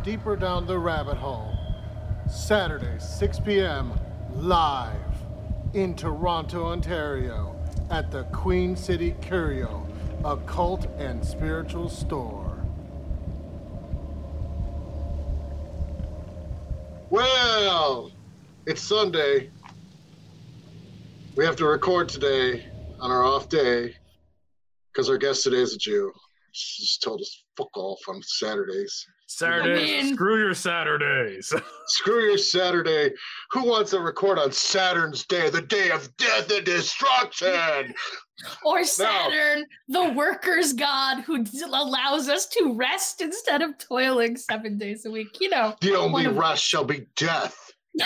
Deeper Down the Rabbit Hole. Saturday, 6 p.m. live in Toronto, Ontario at the Queen City Curio Occult and Spiritual Store. Well, it's Sunday. We have to record today on our off day because our guest today is a Jew. She just told us fuck off on Saturdays. Screw your Saturdays. Screw your Saturday. Who wants to record on Saturn's day, the day of death and destruction? Or Saturn, the worker's god who allows us to rest instead of toiling 7 days a week. You know. The only rest shall be death.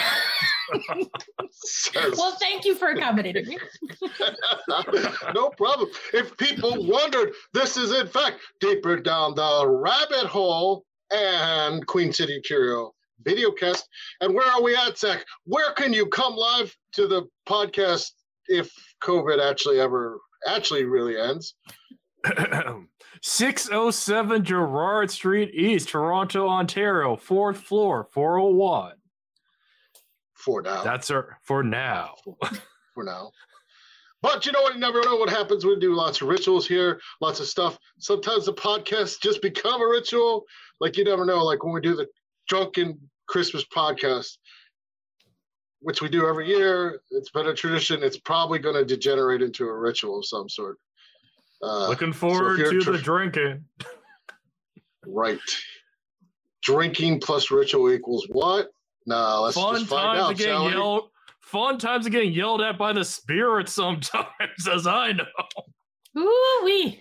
Well, thank you for accommodating me. No problem. If people wondered, this is in fact Deeper Down the Rabbit Hole and Queen City Curio videocast. And where are we at, Zach? Where can you come live to the podcast if COVID actually really ends? 607 Gerrard Street East, Toronto, Ontario, 4th floor, 401. For now. That's for now. For now. But you know what? You never know what happens. We do lots of rituals here, lots of stuff. Sometimes the podcasts just become a ritual. Like you never know. Like when we do the Drunken Christmas podcast, which we do every year, it's been a tradition. It's probably going to degenerate into a ritual of some sort. Looking forward to the drinking. Right. Drinking plus ritual equals what? No, let's just find out, shall we? Fun times of getting yelled at by the spirits sometimes, as I know. Ooh-wee.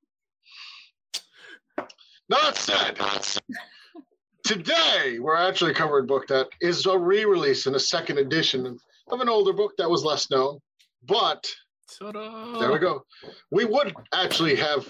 Not said. Today, we're actually covering a book that is a re-release in a second edition of an older book that was less known. But, there we go. We would actually put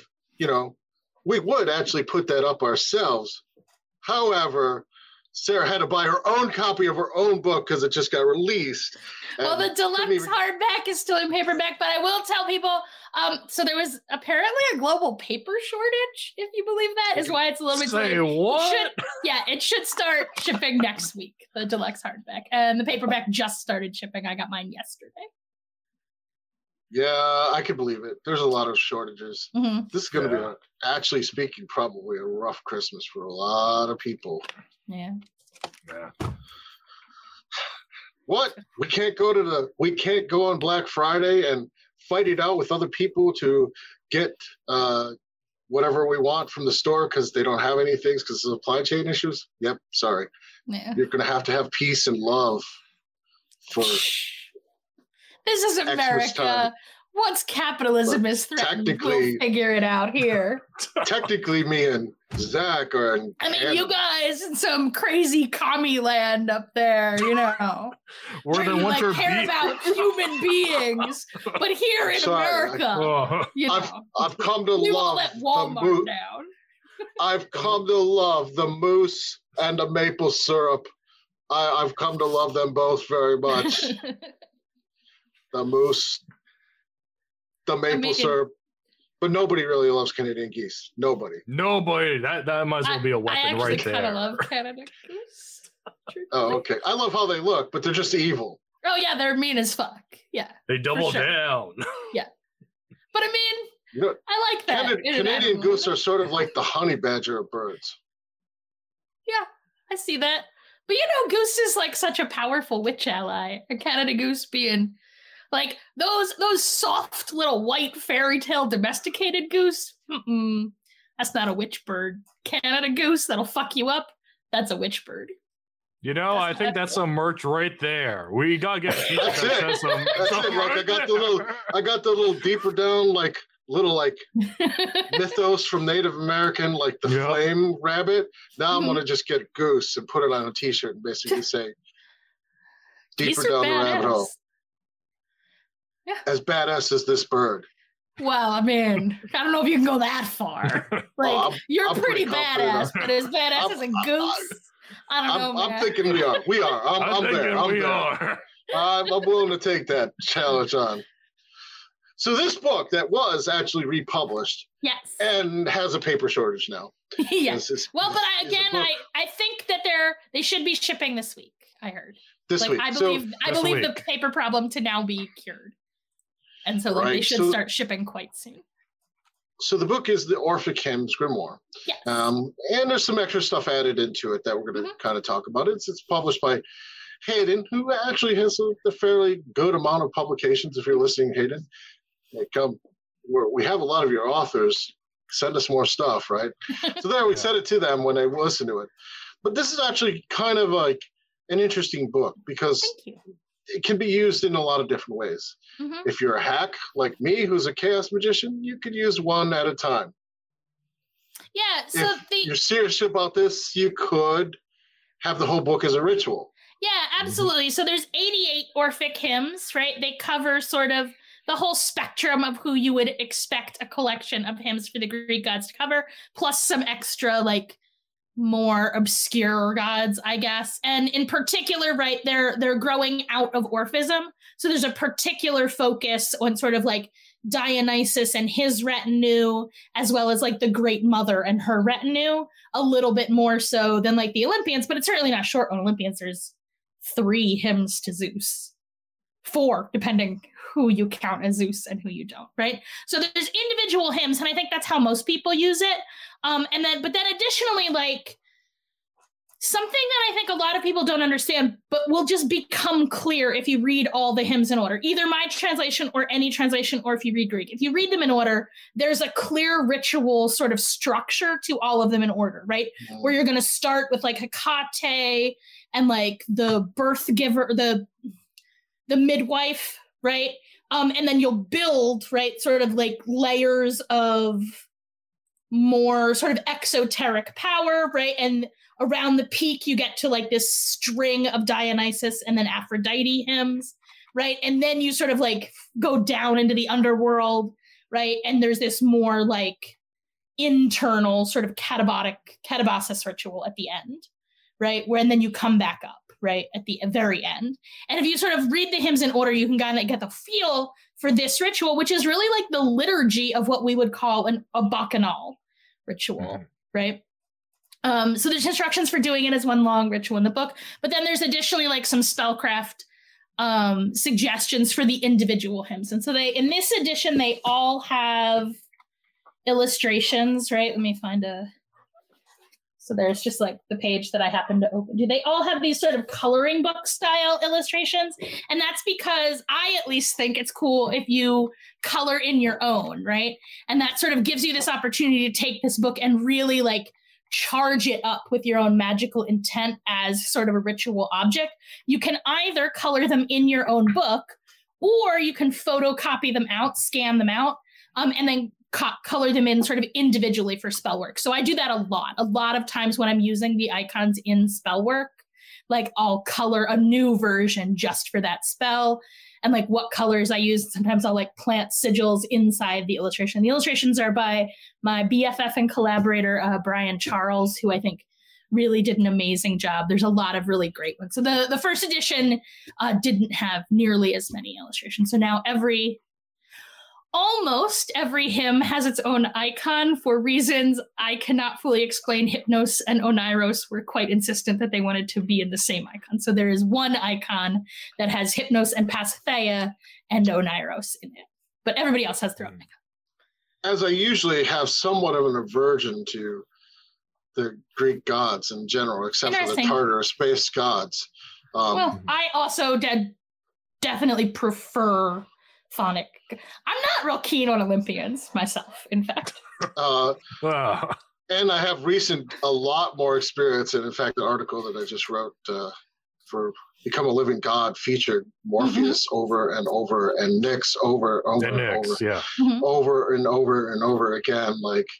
that up ourselves. However, Sarah had to buy her own copy of her own book because it just got released. Well, the deluxe hardback is still in paperback, but I will tell people, so there was apparently a global paper shortage, if you believe that, is why it's a little bit delayed. Say what? It should start shipping next week, the deluxe hardback. And the paperback just started shipping. I got mine yesterday. Yeah, I can believe it. There's a lot of shortages. Mm-hmm. This is going to be, actually speaking, probably a rough Christmas for a lot of people. Yeah. What? We can't go on Black Friday and fight it out with other people to get whatever we want from the store because they don't have any things because of supply chain issues. Yep, sorry. Yeah. You're going to have peace and love for this is America. Once capitalism is threatened, we'll figure it out here. Technically, me and Zach are in Canada. You guys in some crazy commie land up there, you know. Where they want care about human beings. But here in America, I've come to love Walmart down. I've come to love the moose and the maple syrup. I've come to love them both very much. The moose, the maple syrup, but nobody really loves Canadian geese. Nobody. That might as well be a weapon right there. I kind of love Canada goose. Oh, okay. I love how they look, but they're just evil. Oh yeah, they're mean as fuck. Yeah. They double down. Yeah. But I mean, I like that. Canadian goose are sort of like the honey badger of birds. Yeah, I see that. But goose is like such a powerful witch ally. And Canada goose being like those soft little white fairy tale domesticated goose. That's not a witch bird. Canada goose that'll fuck you up. That's a witch bird. I think that's some merch right there. We gotta get. That's it. That's it. Like I got the little deeper down little mythos from Native American, like the flame rabbit. Now I'm gonna just get goose and put it on a T-shirt and basically say deeper down the rabbit hole. Yeah. As badass as this bird. Well, I mean, I don't know if you can go that far. You're pretty badass, but as badass as a goose, I don't know, man. I'm thinking we are. We are. I'm there. I'm willing to take that challenge on. So this book that was actually republished, yes, and has a paper shortage now. Yes. Well, but I think that they should be shipping this week. I heard this week. I believe the paper problem to now be cured, and so they should start shipping quite soon. So the book is the Orphic Hymns Grimoire. Yes. And there's some extra stuff added into it that we're going to kind of talk about. It's published by Hayden, who actually has a fairly good amount of publications. If you're listening, Hayden, we have a lot of your authors. Send us more stuff, right? So there, we said it to them when they listened to it. But this is actually kind of like an interesting book because it can be used in a lot of different ways. Mm-hmm. If you're a hack like me, who's a chaos magician, you could use one at a time. Yeah, so if you're serious about this, you could have the whole book as a ritual. Yeah, absolutely. So there's 88 Orphic hymns, right? They cover sort of the whole spectrum of who you would expect a collection of hymns for the Greek gods to cover, plus some extra, like, more obscure gods, I guess. And in particular, right, they're growing out of Orphism. So there's a particular focus on sort of like Dionysus and his retinue, as well as like the Great Mother and her retinue, a little bit more so than like the Olympians, but it's certainly not short on Olympians. There's 3 hymns to Zeus. 4, depending who you count as Zeus and who you don't, right? So there's individual hymns, and I think that's how most people use it. But then additionally, like, something that I think a lot of people don't understand, but will just become clear if you read all the hymns in order, either my translation or any translation, or if you read Greek. If you read them in order, there's a clear ritual sort of structure to all of them in order, right? Mm-hmm. Where you're going to start with like Hecate and like the birth giver, the midwife, right? And then you'll build, right, sort of like layers of more sort of exoteric power, right? And around the peak, you get to like this string of Dionysus and then Aphrodite hymns, right? And then you sort of like go down into the underworld, right? And there's this more like internal sort of catabasis ritual at the end, right? And then you come back up, right, at the very end. And if you sort of read the hymns in order, you can kind of get the feel for this ritual, which is really like the liturgy of what we would call a bacchanal ritual, right? So there's instructions for doing it as one long ritual in the book, but then there's additionally like some spellcraft suggestions for the individual hymns. And so in this edition, they all have illustrations, right? Let me find so there's just like the page that I happen to open. Do they all have these sort of coloring book style illustrations? And that's because I at least think it's cool if you color in your own, right? And that sort of gives you this opportunity to take this book and really like charge it up with your own magical intent as sort of a ritual object. You can either color them in your own book, or you can photocopy them out, scan them out, and then color them in sort of individually for spell work. So I do that a lot. A lot of times when I'm using the icons in spell work, like I'll color a new version just for that spell, and like what colors I use. Sometimes I'll like plant sigils inside the illustration. The illustrations are by my BFF and collaborator, Brian Charles, who I think really did an amazing job. There's a lot of really great ones. So the first edition didn't have nearly as many illustrations. So now almost every hymn has its own icon for reasons I cannot fully explain. Hypnos and Oneiros were quite insistent that they wanted to be in the same icon. So there is one icon that has Hypnos and Pasithea and Oneiros in it, but everybody else has their own icon. As I usually have somewhat of an aversion to the Greek gods in general, except for the Tartarus-based gods. Well, I also definitely prefer Phonic. I'm not real keen on Olympians myself, in fact. And I have a lot more experience. And in fact, the article that I just wrote for Become a Living God featured Morpheus over and over, and Nyx over and over again.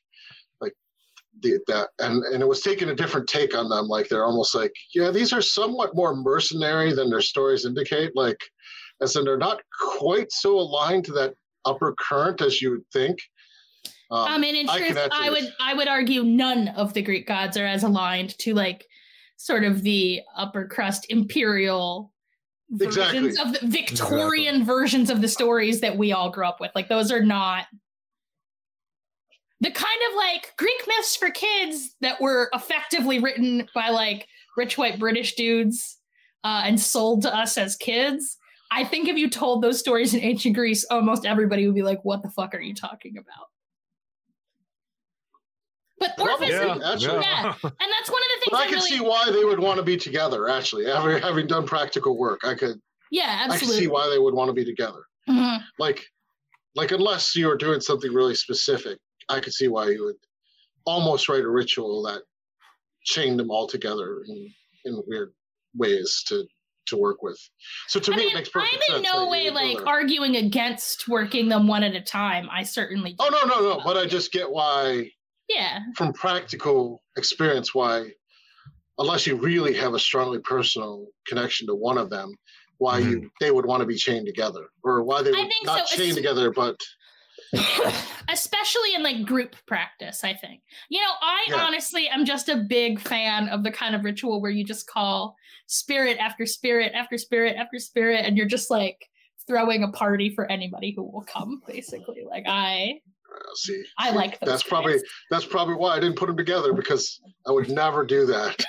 And it was taking a different take on them. Like they're almost like, yeah, these are somewhat more mercenary than their stories indicate. Like, as in they're not quite so aligned to that upper current as you would think. In truth, I would argue none of the Greek gods are as aligned to like sort of the upper crust imperial versions of the Victorian versions of the stories that we all grew up with. Like those are not the kind of like Greek myths for kids that were effectively written by like rich white British dudes and sold to us as kids. I think if you told those stories in ancient Greece, almost everybody would be like, what the fuck are you talking about? But Orpheus, yeah. And that's one of the things I can see why they would want to be together, actually. Having done practical work, I could see why they would want to be together. Mm-hmm. Like unless you were doing something really specific, I could see why you would almost write a ritual that chained them all together in weird ways to work with. So to me, it makes perfect sense. I'm in no way like arguing against working them one at a time. I certainly do. Oh, no. But I just get why, from practical experience, why, unless you really have a strongly personal connection to one of them, why they would want to be chained together, or why they would not chained together, but especially in like group practice. I think, honestly, I'm just a big fan of the kind of ritual where you just call spirit after spirit after spirit after spirit, and you're just like throwing a party for anybody who will come, basically. Like I like those that's probably why I didn't put them together, because I would never do that.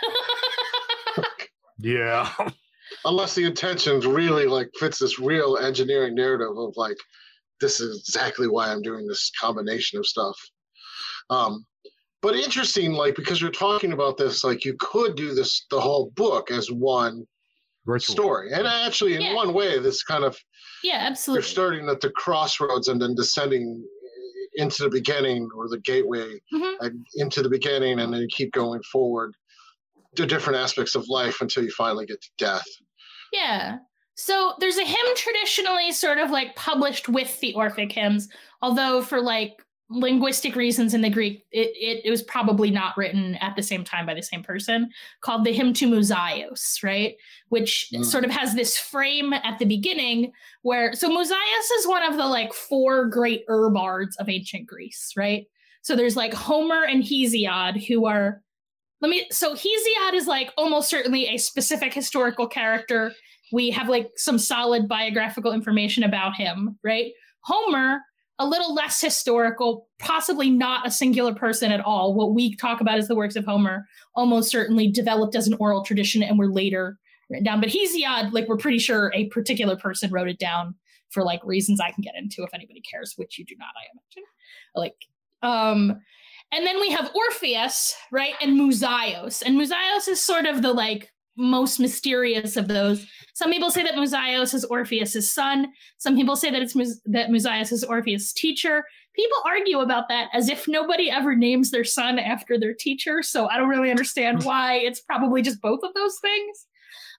Yeah. Unless the intentions really like fits this real engineering narrative of like, this is exactly why I'm doing this combination of stuff. But interesting, like, because you're talking about this, like you could do this, the whole book as one story. And actually in one way, this kind of, absolutely. You're starting at the crossroads and then descending into the beginning, or the gateway into the beginning, and then you keep going forward to different aspects of life until you finally get to death. Yeah. So there's a hymn traditionally sort of like published with the Orphic hymns, although for like linguistic reasons in the Greek, it was probably not written at the same time by the same person, called the Hymn to Musaios, right? Which sort of has this frame at the beginning so Musaios is one of the like 4 great bards of ancient Greece, right? So there's like Homer and Hesiod who are, so Hesiod is like almost certainly a specific historical character. We have like some solid biographical information about him, right? Homer, a little less historical, possibly not a singular person at all. What we talk about as the works of Homer almost certainly developed as an oral tradition and were later written down. But Hesiod, like we're pretty sure a particular person wrote it down for like reasons I can get into if anybody cares, which you do not, I imagine. And then we have Orpheus, right? And Musaios. And Musaios is sort of the like most mysterious of those. Some people say that Musaios is Orpheus's son. Some people say that that Musaios is Orpheus' teacher. People argue about that as if nobody ever names their son after their teacher. So I don't really understand why. It's probably just both of those things.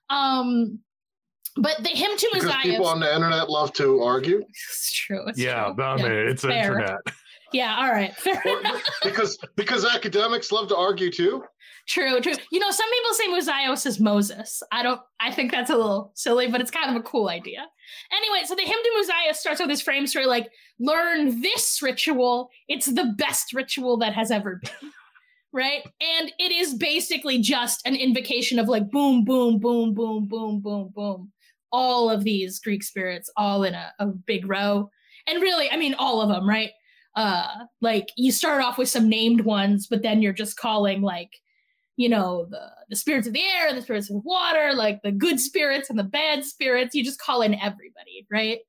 But the hymn to Musaios. Because people on the internet love to argue. It's true. It's the internet. Yeah, all right. Fair enough. Because academics love to argue too. True. Some people say Musaios is Moses. I think that's a little silly, but it's kind of a cool idea. Anyway, so the hymn to Musaios starts with this frame story like, learn this ritual. It's the best ritual that has ever been. Right? And it is basically just an invocation of like boom, boom, boom, boom, boom, boom, boom. All of these Greek spirits all in a big row. And really, I mean, all of them, right? Like you start off with some named ones, but then you're just calling like, the spirits of the air, the spirits of water, like the good spirits and the bad spirits. You just call in everybody, right?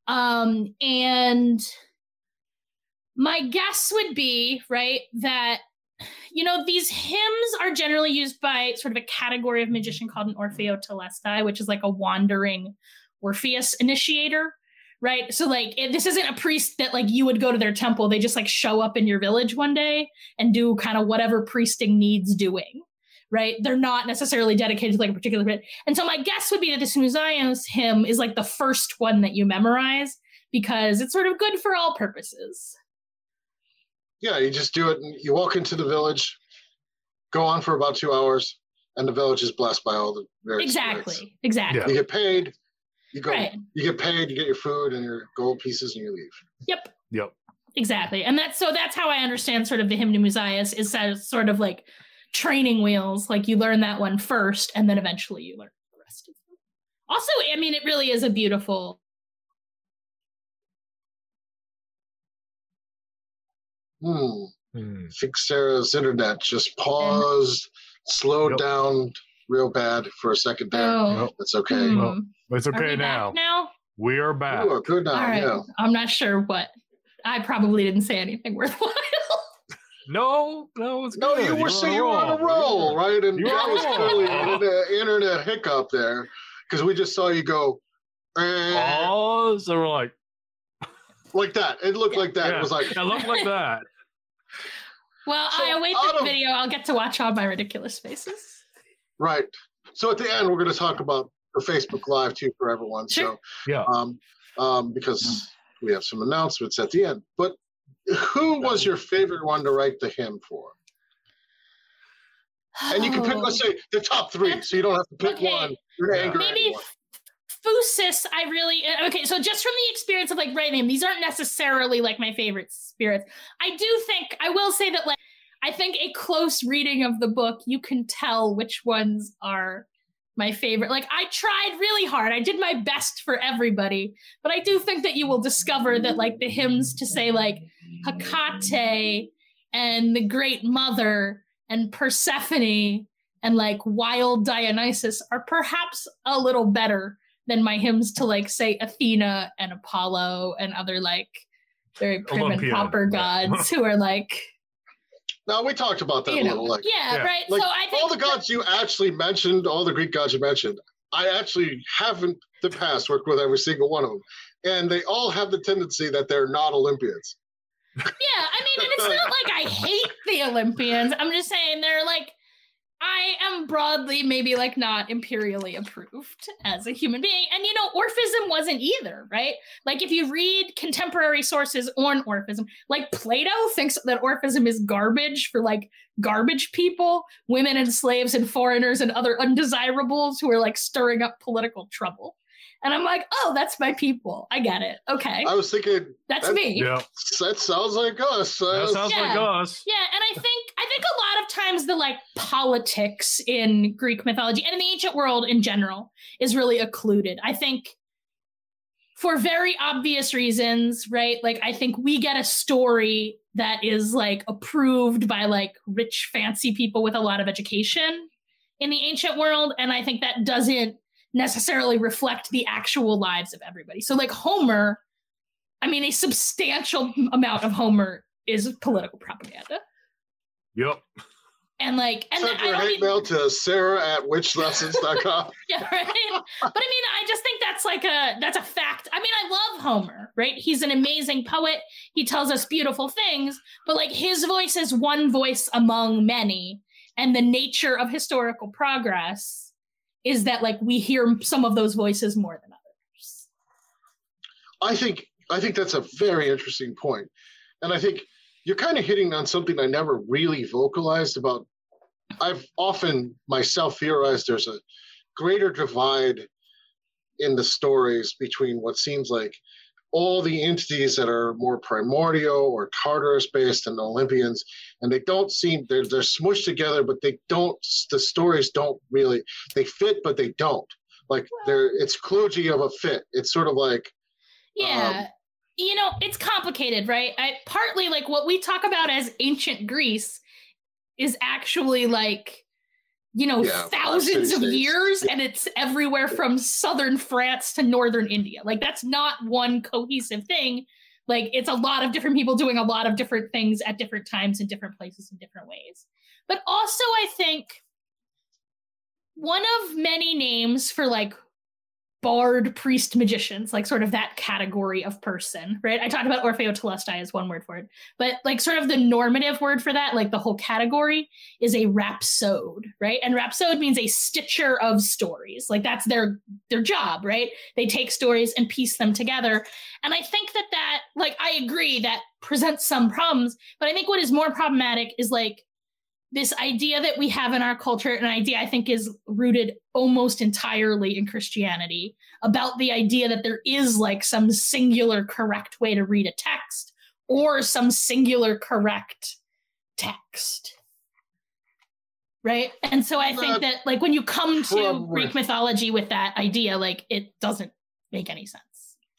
And my guess would be, right, that, these hymns are generally used by sort of a category of magician called an Orpheotelestai, which is like a wandering Orpheus initiator. Right. So like this isn't a priest that like you would go to their temple. They just like show up in your village one day and do kind of whatever priesting needs doing. Right. They're not necessarily dedicated to like a particular bit. And so my guess would be that this Musaios hymn is like the first one that you memorize because it's sort of good for all purposes. Yeah, you just do it. And you walk into the village, go on for about 2 hours, and the village is blessed by all the various spirits. Exactly. You get paid. You go. Right. You get paid. You get your food and your gold pieces, and you leave. Yep. Exactly. And that's how I understand sort of the hymn to Musaios is sort of like training wheels. Like you learn that one first, and then eventually you learn the rest of them. Also, I mean, it really is a beautiful. I think Sarah's internet just paused, slowed down real bad for a second there. Oh. It's okay. Well, it's okay now. We are back. You are good now. Right. Yeah. I'm not sure what. I probably didn't say anything worthwhile. No, it's good. You were on a roll, right? And that was clearly an internet hiccup there because we just saw you go. Oh, so we're like that. It looked like that. Yeah, it was like it looked like that. Well, so I await the video. I'll get to watch all my ridiculous faces. Right. So at the end, we're going to talk about the Facebook Live too for everyone. Sure. So because we have some announcements at the end, but. Who was your favorite one to write the hymn for? And you can pick, let's say, the top three, so you don't have to pick one. Maybe Fusis, so just from the experience of like writing him, these aren't necessarily like my favorite spirits. I will say that like, I think a close reading of the book, you can tell which ones are my favorite. Like I tried really hard. I did my best for everybody, but I do think that you will discover that like the hymns to say like Hecate and the Great Mother and Persephone and like Wild Dionysus are perhaps a little better than my hymns to like say Athena and Apollo and other like very prim and proper gods who are like. Now, we talked about that a little. Like, right. Like, so I think all the gods you actually mentioned, all the Greek gods you mentioned, I actually haven't in the past worked with every single one of them. And they all have the tendency that they're not Olympians. Yeah, I mean, and it's not like I hate the Olympians. I'm just saying they're like, I am broadly maybe like not imperially approved as a human being. And, Orphism wasn't either, right? Like if you read contemporary sources on Orphism, like Plato thinks that Orphism is garbage for like garbage people, women and slaves and foreigners and other undesirables who are like stirring up political trouble. And I'm like, oh, that's my people. I get it. Okay. I was thinking that's me. Yeah. That sounds like us. That sounds like us. Yeah, and I think a lot of times the like politics in Greek mythology and in the ancient world in general is really occluded. I think for very obvious reasons, right? Like I think we get a story that is like approved by like rich, fancy people with a lot of education in the ancient world. And I think that doesn't necessarily reflect the actual lives of everybody. So like Homer, I mean, a substantial amount of Homer is political propaganda. Yep. And like, and send your hate mail to sarah@witchlessons.com. Yeah, right. But I mean, I just think that's a fact. I mean, I love Homer, right? He's an amazing poet. He tells us beautiful things, but like his voice is one voice among many. And the nature of historical progress is that like we hear some of those voices more than others. I think that's a very interesting point. And I think you're kind of hitting on something I never really vocalized about. I've often myself theorized there's a greater divide in the stories between what seems like all the entities that are more primordial or Tartarus based and the Olympians, and they don't seem they're smushed together, but they don't. The stories don't really they fit, but they don't. Like it's kludgy of a fit. It's sort of like it's complicated, right? Partly like what we talk about as ancient Greece is actually like thousands of years, and it's everywhere from southern France to northern India. Like that's not one cohesive thing. Like it's a lot of different people doing a lot of different things at different times in different places in different ways. But also I think one of many names for like bard, priest, magicians, like sort of that category of person, right? I talked about Orpheotelestai as one word for it, but like sort of the normative word for that, like the whole category is a rhapsode, right? And rhapsode means a stitcher of stories. Like that's their job, right? They take stories and piece them together. And I think that like, I agree that presents some problems, but I think what is more problematic is like this idea that we have in our culture, an idea I think is rooted almost entirely in Christianity, about the idea that there is like some singular correct way to read a text or some singular correct text. Right. And so I think that like when you come to Greek mythology with that idea, like it doesn't make any sense.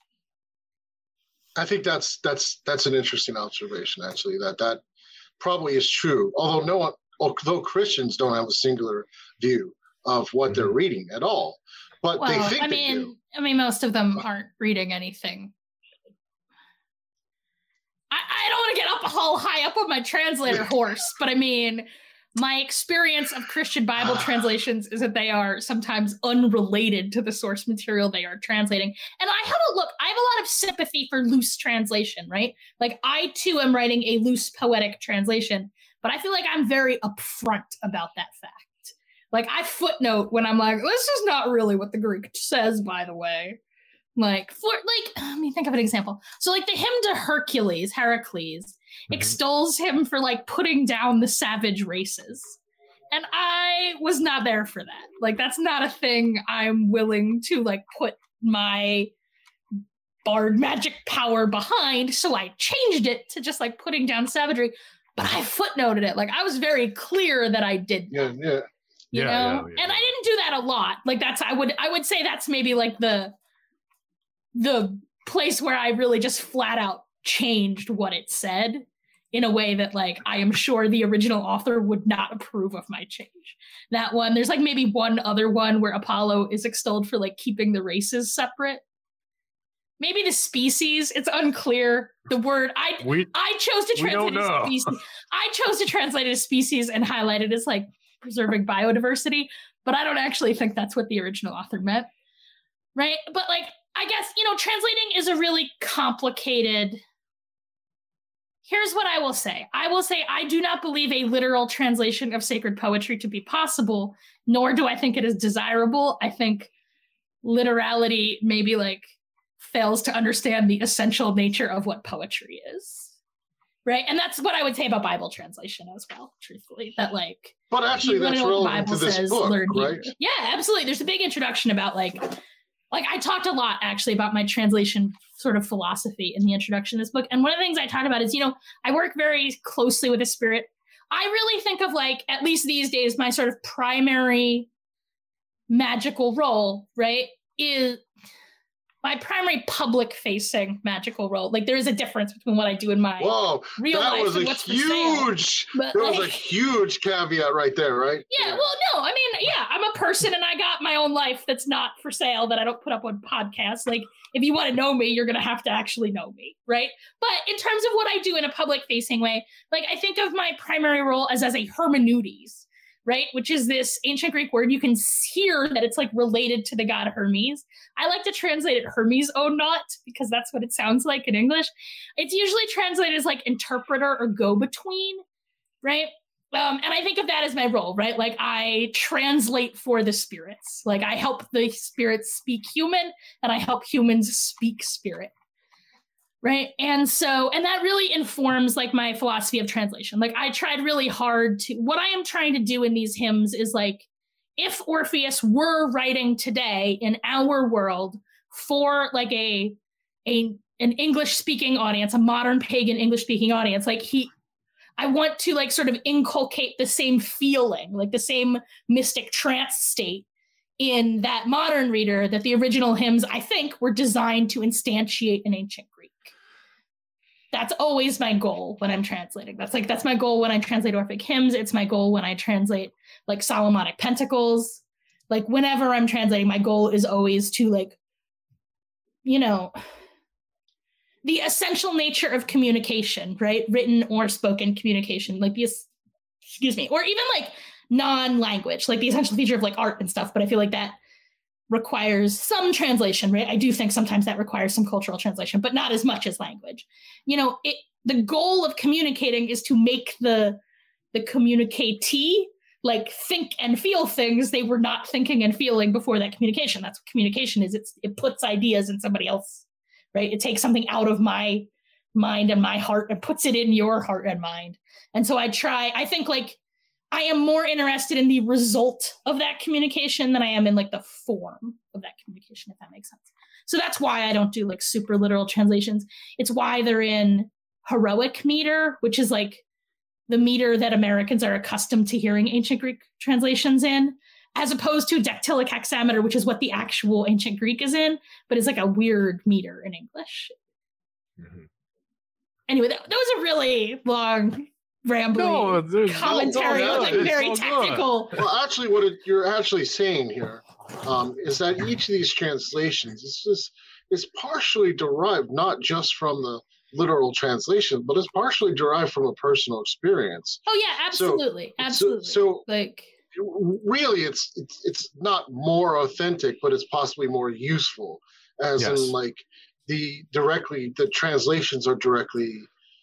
I think that's an interesting observation, actually, that probably is true. Although Christians don't have a singular view of what they're reading at all, but they think they do. I mean, most of them aren't reading anything. I don't want to get up all high up on my translator horse, but I mean, my experience of Christian Bible translations is that they are sometimes unrelated to the source material they are translating. And I have a lot of sympathy for loose translation, right? Like I too am writing a loose poetic translation, but I feel like I'm very upfront about that fact. Like I footnote when I'm like, this is not really what the Greek says, by the way. Let me think of an example. So like the hymn to Heracles extols him for like putting down the savage races. And I was not there for that. Like that's not a thing I'm willing to like put my bard magic power behind. So I changed it to just like putting down savagery, but I footnoted it. Like I was very clear that I did that. You know? And I didn't do that a lot. Like that's I would say that's maybe like the place where I really just flat out changed what it said in a way that like I am sure the original author would not approve of my change. That one, there's like maybe one other one where Apollo is extolled for like keeping the races separate. Maybe the species, it's unclear. The word I chose to translate it as species. I chose to translate it as species and highlight it as like preserving biodiversity, but I don't actually think that's what the original author meant. Right? But like I guess, translating is a really complicated. Here's what I will say. I do not believe a literal translation of sacred poetry to be possible, nor do I think it is desirable. I think literality maybe like fails to understand the essential nature of what poetry is. Right? And that's what I would say about Bible translation as well, truthfully. That like But actually that's relevant to this book, right? Yeah, absolutely. There's a big introduction about like I talked a lot actually about my translation sort of philosophy in the introduction to this book. And one of the things I talked about is, I work very closely with the Spirit. I really think of like, at least these days, my sort of primary magical role, right, is my primary public-facing magical role. Like there is a difference between what I do in my real life and what's for sale. That was a huge caveat right there, right? Yeah, well, no, I mean, yeah, I'm a person and I got my own life that's not for sale that I don't put up on podcasts. Like if you want to know me, you're going to have to actually know me, right? But in terms of what I do in a public-facing way, like I think of my primary role as a hermeneutes, right? Which is this ancient Greek word. You can hear that it's like related to the god Hermes. I like to translate it Hermes O not because that's what it sounds like in English. It's usually translated as like interpreter or go-between, right? And I think of that as my role, right? Like I translate for the spirits. Like I help the spirits speak human and I help humans speak spirit. Right. And that really informs like my philosophy of translation. Like I tried really hard what I am trying to do in these hymns is like, if Orpheus were writing today in our world for like an English speaking audience, a modern pagan English speaking audience, like I want to like sort of inculcate the same feeling, like the same mystic trance state in that modern reader that the original hymns, I think, were designed to instantiate in ancient Greek. That's always my goal when I'm translating. That's my goal when I translate Orphic hymns. It's my goal when I translate like Solomonic Pentacles. Like whenever I'm translating, my goal is always to like, the essential nature of communication, right? Written or spoken communication, like or even like non-language, like the essential feature of like art and stuff. But I feel like that requires some translation, right? I do think sometimes that requires some cultural translation, but not as much as language. The goal of communicating is to make the communicatee like think and feel things they were not thinking and feeling before that communication. That's what communication is. It puts ideas in somebody else, right? It takes something out of my mind and my heart and puts it in your heart and mind. And so I think like I am more interested in the result of that communication than I am in like the form of that communication, if that makes sense. So that's why I don't do like super literal translations. It's why they're in heroic meter, which is like the meter that Americans are accustomed to hearing ancient Greek translations in, as opposed to dactylic hexameter, which is what the actual ancient Greek is in, but it's like a weird meter in English. Mm-hmm. Anyway, that was a really long, rambling commentary. It was like very technical. Well, actually, what you're actually saying here is that each of these translations is partially derived not just from the literal translation, but it's partially derived from a personal experience. Oh yeah, absolutely, absolutely. So like, really, it's not more authentic, but it's possibly more useful, as in like the translations are directly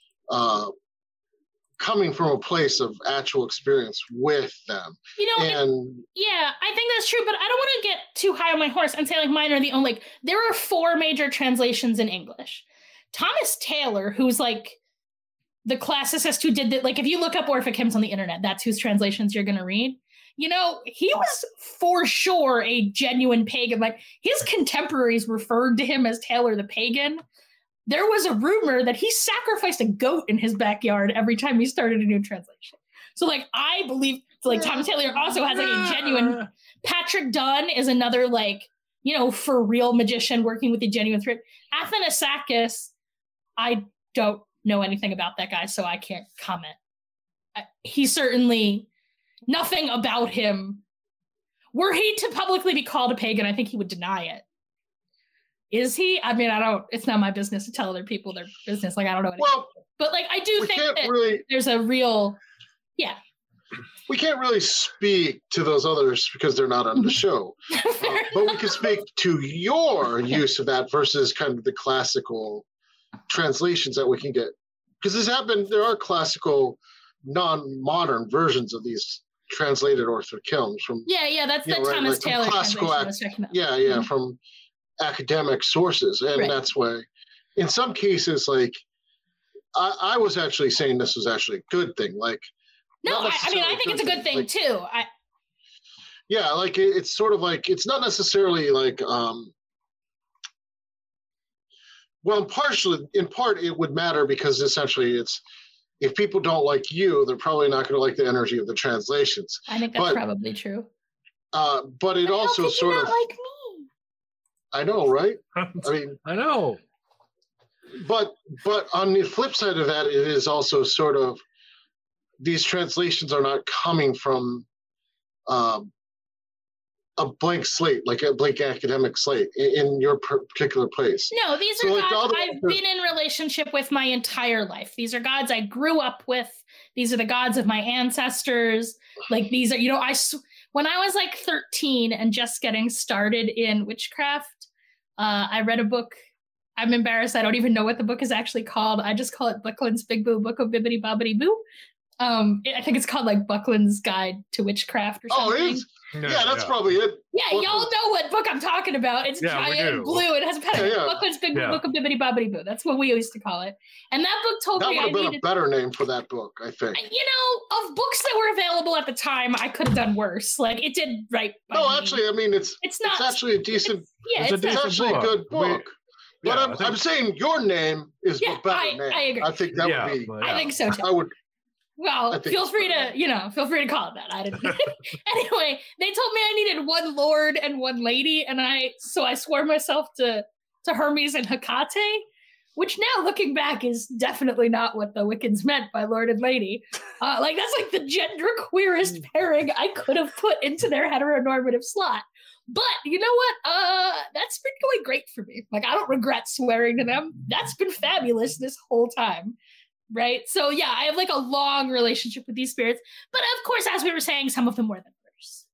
coming from a place of actual experience with them. You know, yeah, I think that's true, but I don't want to get too high on my horse and say like mine are the only. Like, there are 4 major translations in English. Thomas Taylor, who's like the classicist who did that, like if you look up Orphic hymns on the internet, that's whose translations you're going to read. You know, he was for sure a genuine pagan. Like, his contemporaries referred to him as Taylor the Pagan. There was a rumor that he sacrificed a goat in his backyard every time he started a new translation. So like, I believe like Thomas Taylor also has like a genuine. Patrick Dunn is another like, you know, for real magician working with a genuine thread. Athanasakis, I don't know anything about that guy, so I can't comment. He certainly, nothing about him. Were he to publicly be called a pagan, I think he would deny it. Is he? I mean, it's not my business to tell other people their business. Like, I don't know. Well, but like, I do think that there's a real, we can't really speak to those others because they're not on the show. But we can speak to your use of that versus kind of the classical translations that we can get. Because there are classical, non-modern versions of these translated Orphic hymns from. Yeah, that's the Thomas Taylor classical. From academic sources, and that's why, in some cases, like I was actually saying this was actually a good thing. Like, no, I mean, I think it's a good thing, like, too. Yeah, like it's sort of like, it's not necessarily like, well, in part, it would matter because essentially it's, if people don't like you, they're probably not going to like the energy of the translations. I think that's probably true. But it also sort of like me. I know, right? I mean, I know. But on the flip side of that, it is also sort of, these translations are not coming from a blank slate, like a blank academic slate in your particular place. No, these are gods I've been in relationship with my entire life. These are gods I grew up with. These are the gods of my ancestors. Like, these are, you know, when I was like 13 and just getting started in witchcraft, I read a book. I'm embarrassed. I don't even know what the book is actually called. I just call it Buckland's Big Boo, Book of Bibbidi Bobbidi Boo. I think it's called like Buckland's Guide to Witchcraft or something. Oh, it is? Yeah, that's probably it. Yeah, y'all know what book I'm talking about. It's giant and blue. It has a pen. Buckland's Big Boo, Book of Bibbidi Bobbidi Boo. That's what we used to call it. And that book told me that would have been a better name for that book, I think. You know, of books that were available at the time, I could have done worse. Like, it did right by me. Actually, I mean, it's actually a decent. It's actually a good book. But I'm saying your name is a better name. I agree. I think that would be. I think so too. I would. Well, feel free to call it that. I didn't. Anyway, they told me I needed one lord and one lady, and I swore myself to Hermes and Hecate, which now looking back is definitely not what the Wiccans meant by lord and lady. Like, that's like the genderqueerest pairing I could have put into their heteronormative slot. But you know what? That's been going great for me. Like, I don't regret swearing to them. That's been fabulous this whole time. Right? So yeah, I have like a long relationship with these spirits. But of course, as we were saying, some of them more than others.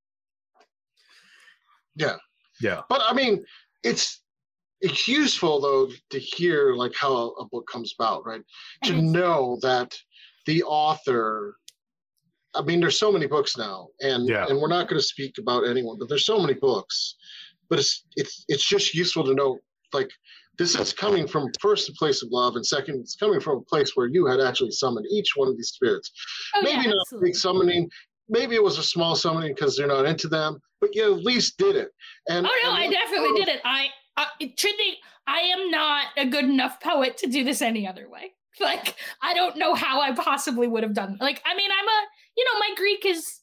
Yeah. Yeah. But I mean, it's useful though to hear like how a book comes about, right? To know that the author, I mean, there's so many books now, and we're not going to speak about anyone, but there's so many books. But it's just useful to know, like, this is coming from first a place of love, and second, it's coming from a place where you had actually summoned each one of these spirits. Maybe not a big summoning, maybe it was a small summoning because they're not into them, but you at least did it. And I definitely did it. Trinity, I am not a good enough poet to do this any other way. Like, I don't know how I possibly would have done. Like, I mean, my Greek is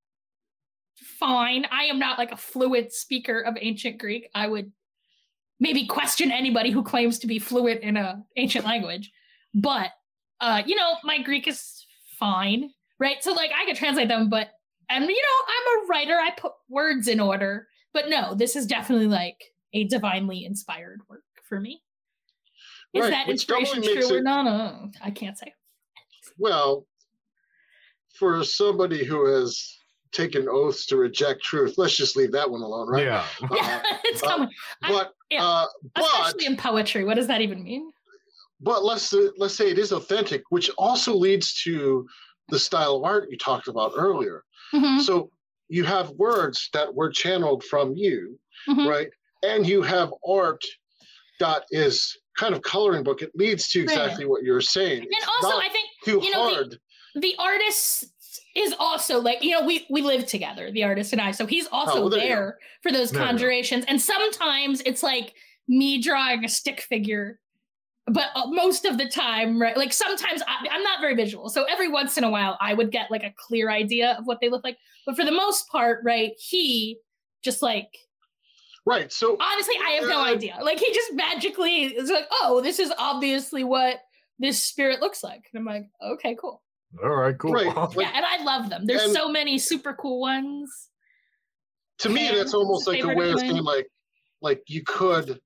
fine. I am not like a fluent speaker of ancient Greek. I would maybe question anybody who claims to be fluent in an ancient language. But, my Greek is fine, right? So, like, I could translate them, but, and, I'm a writer. I put words in order. But no, this is definitely, like, a divinely inspired work for me. Is that inspiration true or not? I can't say. Well, for somebody who has taken oaths to reject truth, let's just leave that one alone, right? Yeah. It's coming. Especially in poetry. What does that even mean? But let's say it is authentic, which also leads to the style of art you talked about earlier. Mm-hmm. So you have words that were channeled from you, mm-hmm. right? And you have art that is kind of coloring book. It leads to exactly what you're saying. And it's also, I think, too hard. The artist is also like, we live together, the artist and I. So he's also there for those conjurations. And sometimes it's like me drawing a stick figure. But most of the time, right? Like sometimes I'm not very visual. So every once in a while, I would get like a clear idea of what they look like. But for the most part, right, he just like... Right, so... Honestly, I have no idea. Like he just magically is like, oh, this is obviously what this spirit looks like. And I'm like, okay, cool. All right, cool. Right. Yeah, and I love them. There's so many super cool ones. To me, that's almost like a way of saying like you could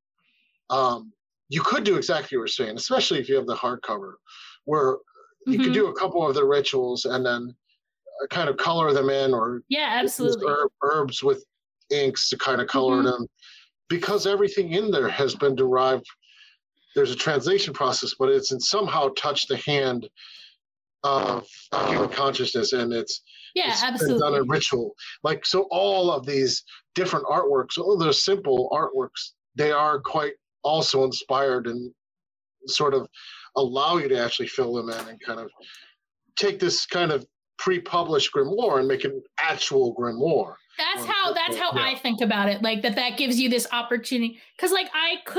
do exactly what you're saying, especially if you have the hardcover, where you could do a couple of the rituals and then kind of color them in, or absolutely herbs with inks to kind of color them, because everything in there has been derived. There's a translation process, but it's somehow touched the hand of human consciousness, and it's absolutely done a ritual. Like, so all of these different artworks, although they're simple artworks, they are quite also inspired and sort of allow you to actually fill them in and kind of take this kind of pre-published grimoire and make an actual grimoire. That's how I think about it. Like that gives you this opportunity. Because like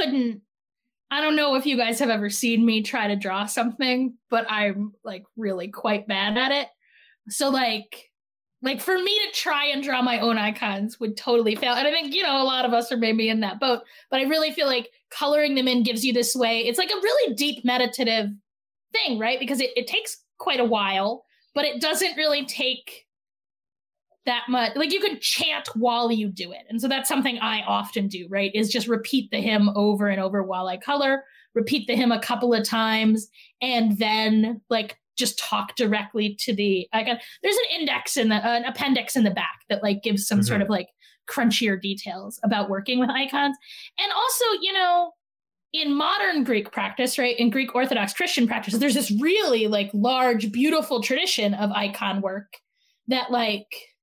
I don't know if you guys have ever seen me try to draw something, but I'm like really quite bad at it. So like for me to try and draw my own icons would totally fail. And I think, a lot of us are maybe in that boat, but I really feel like coloring them in gives you this way. It's like a really deep meditative thing, right? Because it takes quite a while, but it doesn't really take that much. Like you can chant while you do it. And so that's something I often do, right? Is just repeat the hymn over and over while I color, repeat the hymn a couple of times, and then like just talk directly to the icon. There's an appendix in the back that like gives some sort of like crunchier details about working with icons. And also, in modern Greek practice, right, in Greek Orthodox Christian practice, there's this really like large, beautiful tradition of icon work that like,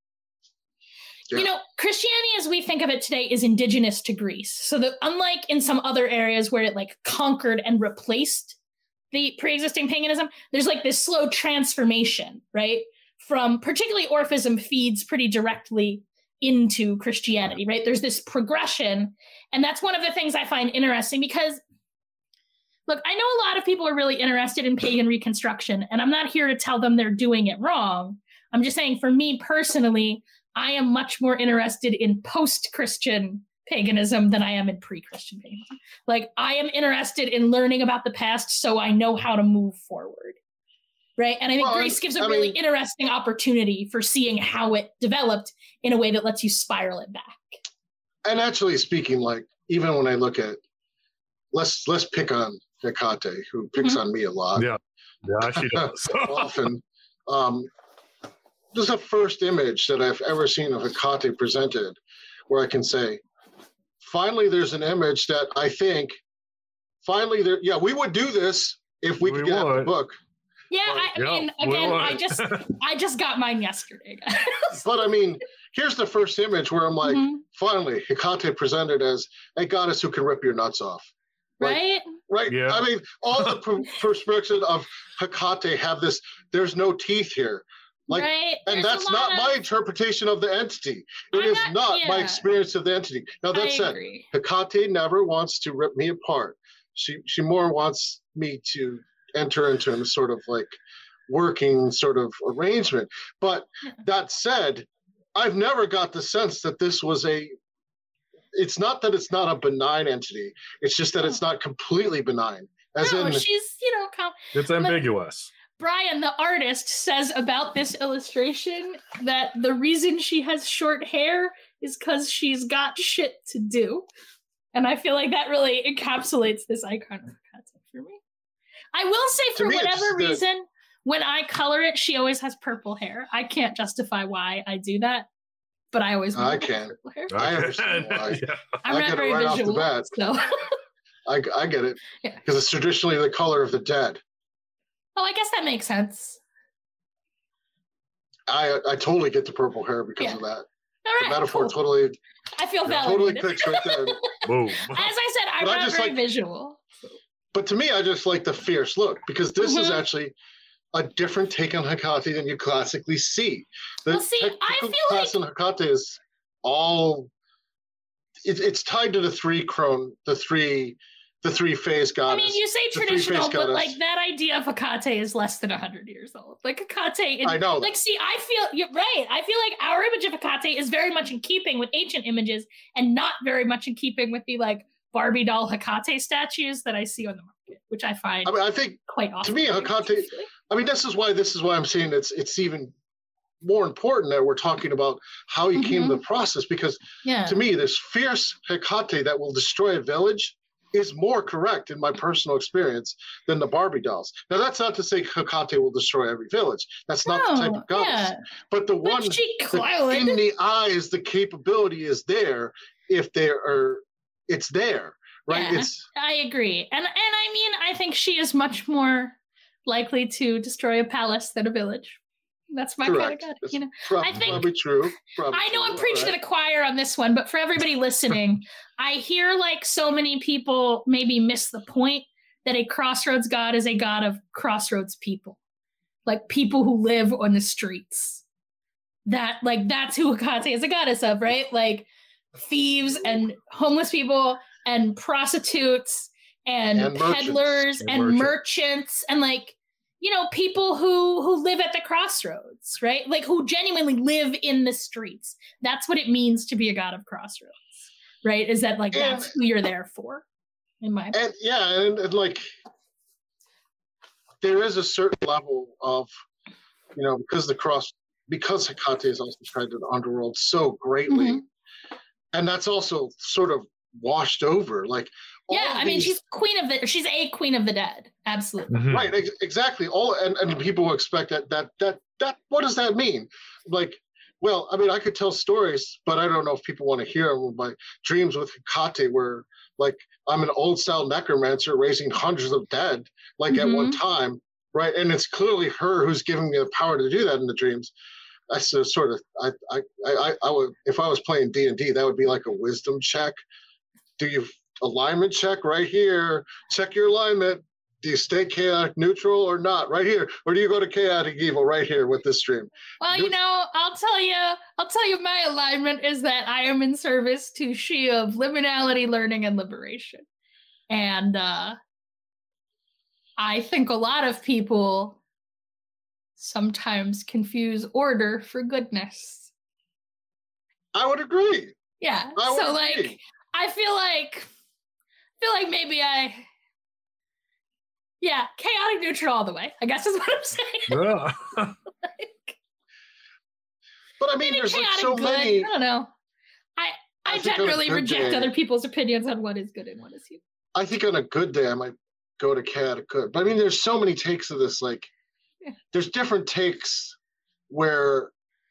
Christianity as we think of it today is indigenous to Greece. So that unlike in some other areas where it like conquered and replaced the pre-existing paganism, there's like this slow transformation, right? From particularly Orphism feeds pretty directly into Christianity, right? There's this progression. And that's one of the things I find interesting because, look, I know a lot of people are really interested in pagan reconstruction, and I'm not here to tell them they're doing it wrong. I'm just saying for me personally, I am much more interested in post-Christian paganism than I am in pre-Christian paganism. Like I am interested in learning about the past so I know how to move forward. Right. And I think Greece gives a really interesting opportunity for seeing how it developed in a way that lets you spiral it back. And actually speaking, like even when I look at let's pick on Hecate, who picks on me a lot. Yeah, she does. Often. This is the first image that I've ever seen of Hecate presented where I can say, finally, there's an image that I think, we would do this if we could get out the book. Yeah, I just got mine yesterday. But I mean, here's the first image where I'm like, finally, Hecate presented as a goddess who can rip your nuts off. Right? Right? Yeah. I mean, all the perspectives of Hecate have this, there's no teeth here. Like, right. And that's not my interpretation of the entity. It is not my experience of the entity. Now, that said, Hecate never wants to rip me apart. She more wants me to enter into a sort of like working sort of arrangement. But that said, I've never got the sense that this was it's not that it's not a benign entity. It's just that it's not completely benign. She's, it's ambiguous. Brian, the artist, says about this illustration that the reason she has short hair is because she's got shit to do. And I feel like that really encapsulates this icon of Hecate for me. I will say, for whatever reason, when I color it, she always has purple hair. I can't justify why I do that, but I always want purple hair. I understand why. I'm not very visual, so... I get it. Because it's traditionally the color of the dead. Oh, I guess that makes sense. I totally get the purple hair because of that. All right, the metaphor totally. I feel validated. Totally clicks right there. Boom. As I said, I'm not very visual. But to me, I just like the fierce look because this is actually a different take on Hecate than you classically see. I feel like in Hecate is all. It's tied to the three phase goddess. I mean, you say traditional, but like that idea of Hecate is less than 100 years old. Like Hecate, I know. Like, see, I feel you're right. I feel like our image of Hecate is very much in keeping with ancient images, and not very much in keeping with the like Barbie doll Hecate statues that I see on the market, which I find. I think quite awesome. To me, Hecate. I mean, this is why I'm saying it's even more important that we're talking about how he came to the process, because to me, this fierce Hecate that will destroy a village is more correct in my personal experience than the Barbie dolls. Now, that's not to say Hecate will destroy every village. That's not the type of goddess. Yeah. But the one in the eyes, the capability is there if it's there, right? Yeah, I agree. And I mean, I think she is much more likely to destroy a palace than a village. That's my kind of goddess, I think probably true. I know I'm preaching to the choir on this one, but for everybody listening, I hear like so many people maybe miss the point that a crossroads god is a god of crossroads people, like people who live on the streets. That's who Hecate is a goddess of, right? Like thieves and homeless people and prostitutes and peddlers and merchants and like. People who live at the crossroads, right? Like who genuinely live in the streets. That's what it means to be a god of crossroads, right? Is that like that's who you're there for, in my opinion. And like there is a certain level of, because Hecate is also tied to the underworld so greatly, and that's also sort of washed over, like. I mean, she's a queen of the dead. Absolutely. Right, exactly. And people expect that what does that mean? Like, well, I mean, I could tell stories, but I don't know if people want to hear them. My dreams with Hecate were like, I'm an old style necromancer raising hundreds of dead, like at one time, right? And it's clearly her who's giving me the power to do that in the dreams. I sort of, I would, if I was playing D&D, that would be like a wisdom check. Do you alignment check right here? Check your alignment. Do you stay chaotic neutral or not? Right here. Or do you go to chaotic evil right here with this stream? Well, I'll tell you my alignment is that I am in service to She of liminality, learning, and liberation. And I think a lot of people sometimes confuse order for goodness. I would agree. Yeah. I feel like maybe chaotic neutral all the way, I guess is what I'm saying. But I mean, there's like so many. I don't know. I generally reject other people's opinions on what is good and what is evil. I think on a good day, I might go to chaotic good. But I mean, there's so many takes of this. Like, there's different takes where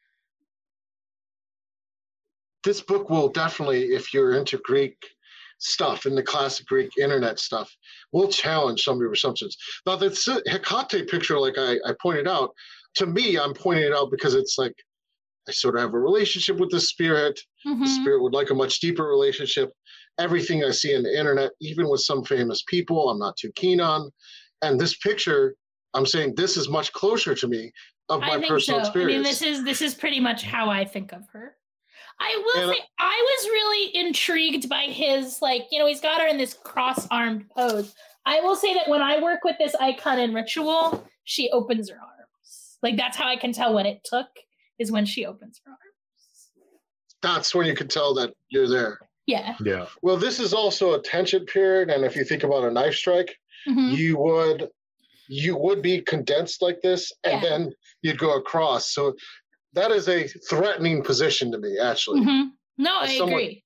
this book will definitely, if you're into Greek stuff and the classic Greek internet stuff, will challenge some of your assumptions. Now, the Hecate picture, like I pointed out, to me, I'm pointing it out because it's like I sort of have a relationship with the spirit. The spirit would like a much deeper relationship. Everything I see on the internet, even with some famous people, I'm not too keen on. And this picture, I'm saying this is much closer to me of my personal experience. I mean, this is pretty much how I think of her. I will say I was really intrigued by his, like, he's got her in this cross-armed pose. I will say that when I work with this icon in ritual, she opens her arms. Like, that's how I can tell when it took, is when she opens her arms. That's when you can tell that you're there. Yeah. Yeah. Well, this is also a tension period, and if you think about a knife strike, you would be condensed like this, and then you'd go across. So that is a threatening position to me, actually. No, I agree.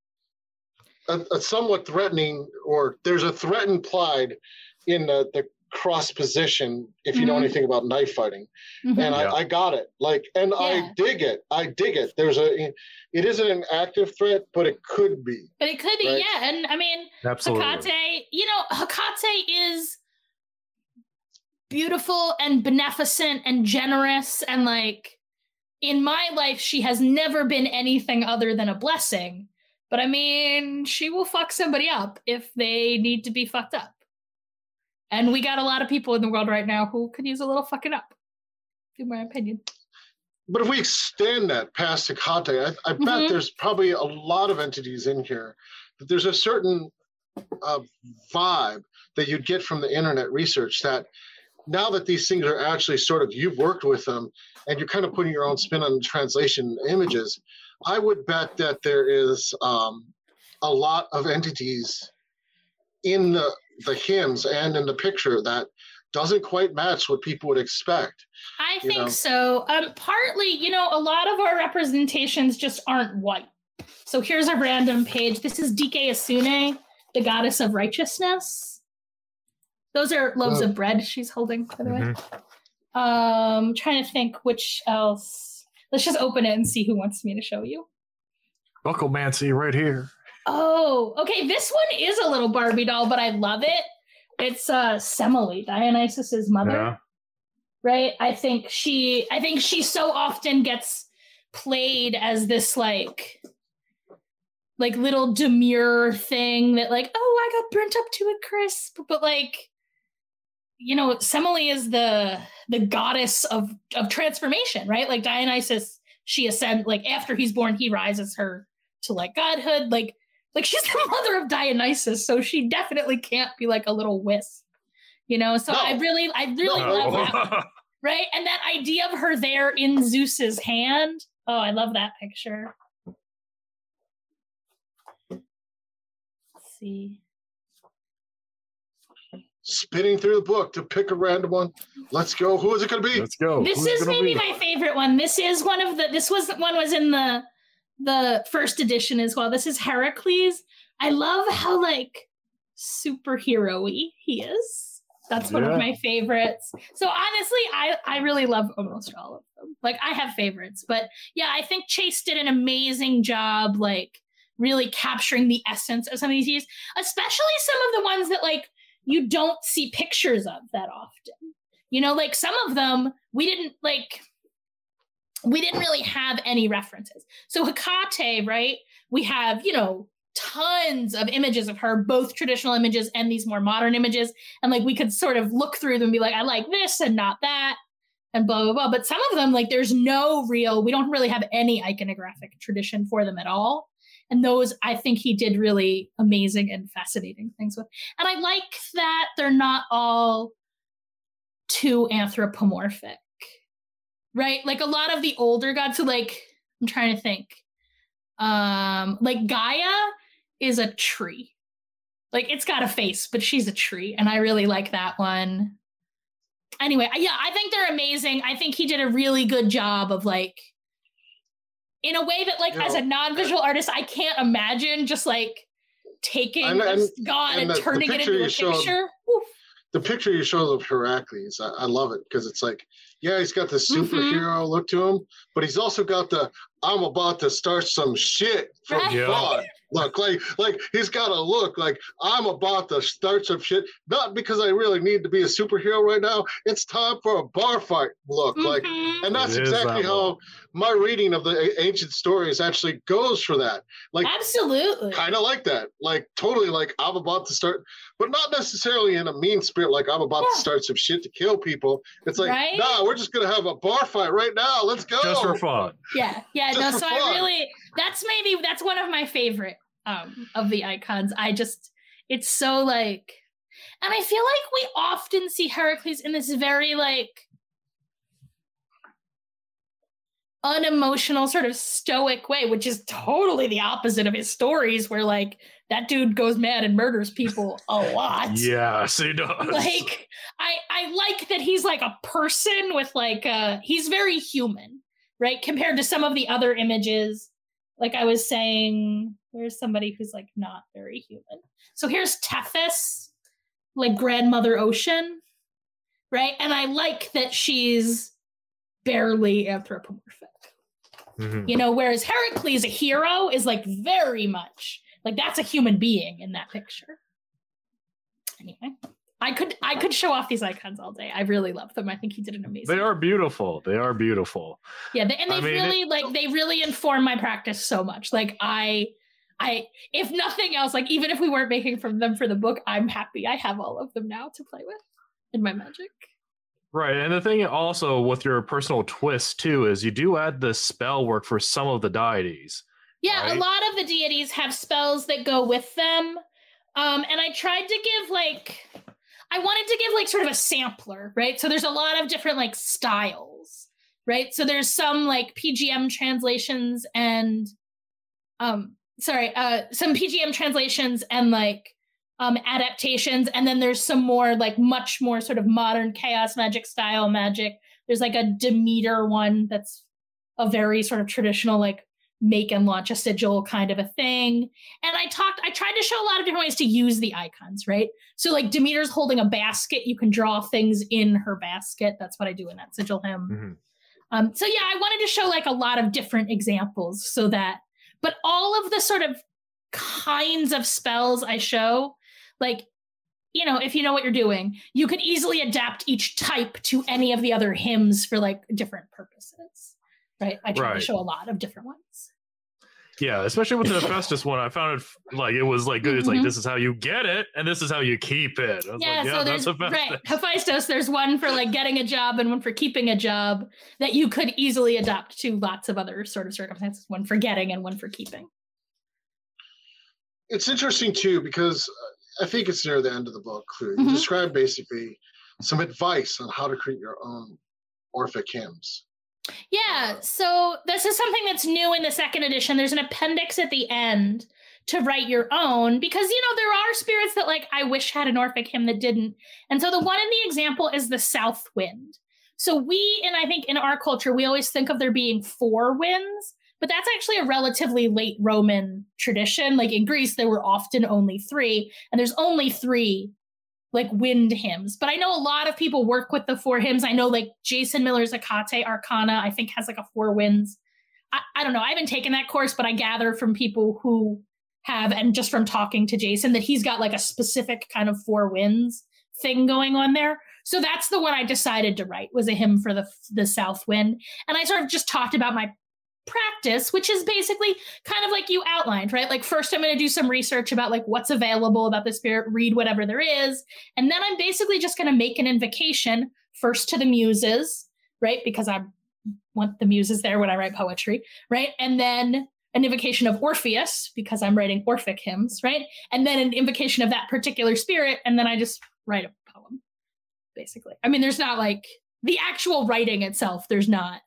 A somewhat threatening, or there's a threat implied in the cross position if you know anything about knife fighting. And I got it. Like, and I dig it. It isn't an active threat, but it could be. But it could be, right? yeah. And I mean, absolutely. Hecate is beautiful and beneficent and generous, and like, in my life, she has never been anything other than a blessing. But I mean, she will fuck somebody up if they need to be fucked up. And we got a lot of people in the world right now who could use a little fucking up, in my opinion. But if we extend that past Hecate, I bet there's probably a lot of entities in here. But there's a certain vibe that you'd get from the internet research that now that these things are actually sort of, you've worked with them and you're kind of putting your own spin on the translation images, I would bet that there is a lot of entities in the hymns and in the picture that doesn't quite match what people would expect. I think so. Partly, a lot of our representations just aren't white. So here's a random page. This is Dike Asune, the goddess of righteousness. Those are loaves of bread she's holding, by the way. Trying to think which else. Let's just open it and see who wants me to show you. Bucklemancy right here. Oh, okay. This one is a little Barbie doll, but I love it. It's Semele, Dionysus's mother. Yeah. Right? I think she so often gets played as this like little demure thing that like, oh, I got burnt up to a crisp. But like, Semele is the goddess of transformation, right? Like Dionysus, she ascends, like after he's born, he rises her to like godhood. Like she's the mother of Dionysus, so she definitely can't be like a little wisp, So no. I really love that, right? And that idea of her there in Zeus's hand. Oh, I love that picture. Let's see. Spinning through the book to pick a random one. Let's go. Who is it going to be? Let's go. This is maybe my favorite one. This is one of the. This was in the first edition as well. This is Heracles. I love how like superhero-y he is. That's one of my favorites. So honestly, I really love almost all of them. Like I have favorites, but yeah, I think Chase did an amazing job, like really capturing the essence of some of these views, especially some of the ones that like you don't see pictures of that often. Like some of them we didn't really have any references. So Hecate, right? We have, tons of images of her, both traditional images and these more modern images. And like we could sort of look through them and be like, I like this and not that and blah, blah, blah. But some of them, like there's we don't really have any iconographic tradition for them at all. And those, I think he did really amazing and fascinating things with. And I like that they're not all too anthropomorphic, right? Like a lot of the older gods, so like, I'm trying to think. Like Gaia is a tree. Like it's got a face, but she's a tree. And I really like that one. Anyway, yeah, I think they're amazing. I think he did a really good job of like, in a way that, like, as a non-visual artist, I can't imagine just, like, taking this god and turning it into a picture. The picture you showed of Heracles, I love it, because it's like, yeah, he's got the superhero look to him, but he's also got the, I'm about to start some shit from God. Look, like he's got a look like I'm about to start some shit. Not because I really need to be a superhero right now. It's time for a bar fight look. Like, and that's exactly how my reading of the ancient stories actually goes for that. Like, absolutely, kind of like that. Like, totally, like I'm about to start, but not necessarily in a mean spirit. Like I'm about to start some shit to kill people. It's like, nah, we're just gonna have a bar fight right now. Let's go. Just for fun. Yeah. No, so I really, that's one of my favorite of the icons. It's so like And I feel like we often see Heracles in this very, like, unemotional sort of stoic way, which is totally the opposite of his stories, where, like, that dude goes mad and murders people a lot. Yes, he does. Like, I like that he's, like, a person with, like, he's very human, right? Compared to some of the other images. Like I was saying, there's somebody who's, like, not very human. So here's Tethys, like grandmother ocean, right? And I like that she's barely anthropomorphic. Mm-hmm. You know, whereas Heracles, a hero, is, like, very much, like, that's a human being in that picture. Anyway, I could show off these icons all day. I really love them. I think he did an amazing. They are beautiful. They are beautiful. Yeah, they really inform my practice so much. Like, I, if nothing else, like, even if we weren't making from them for the book, I'm happy I have all of them now to play with in my magic. Right, and the thing also with your personal twist too is you do add the spell work for some of the deities. Yeah, right? A lot of the deities have spells that go with them, and I tried to give, like, I wanted to give, like, sort of a sampler, right? So there's a lot of different, like, styles, right? So there's some, like, PGM translations and some PGM translations and, like, adaptations, and then there's some more, like, much more sort of modern chaos magic style magic. There's, like, a Demeter one that's a very sort of traditional, like, make and launch a sigil kind of a thing. And I tried to show a lot of different ways to use the icons, right? So, like, Demeter's holding a basket. You can draw things in her basket. That's what I do in that sigil hymn. Mm-hmm. So yeah, I wanted to show, like, a lot of different examples so that, but all of the sort of kinds of spells I show, like, you know, if you know what you're doing, you could easily adapt each type to any of the other hymns for, like, different purposes, right? I try to show a lot of different ones. Yeah, especially with the Hephaestus one, I found it, like, it was, like, good. It's like, this is how you get it, and this is how you keep it. I was like, so there's, Hephaestus, there's one for, like, getting a job and one for keeping a job that you could easily adapt to lots of other sort of circumstances, one for getting and one for keeping. It's interesting, too, because I think it's near the end of the book. You describe basically some advice on how to create your own Orphic hymns. Yeah, so this is something that's new in the second edition. There's an appendix at the end to write your own, because, you know, there are spirits that, like, I wish had an Orphic hymn that didn't. And so the one in the example is the South Wind. So and I think in our culture, we always think of there being 4 winds, but that's actually a relatively late Roman tradition. Like, in Greece, there were often only 3, and there's only 3, like, wind hymns. But I know a lot of people work with the 4 hymns. I know, like, Jason Miller's Hecate Arcana, I think, has, like, a 4 winds. I don't know. I haven't taken that course, but I gather from people who have, and just from talking to Jason, that he's got, like, a specific kind of 4 winds thing going on there. So that's the one I decided to write, was a hymn for the South Wind. And I sort of just talked about my practice, which is basically kind of like you outlined, right? Like, first I'm going to do some research about, like, what's available about the spirit, read whatever there is, and then I'm basically just going to make an invocation first to the muses, right? Because I want the muses there when I write poetry, right? And then an invocation of Orpheus, because I'm writing Orphic hymns, right? And then an invocation of that particular spirit, and then I just write a poem, basically. I mean, there's not, like, the actual writing itself, there's not.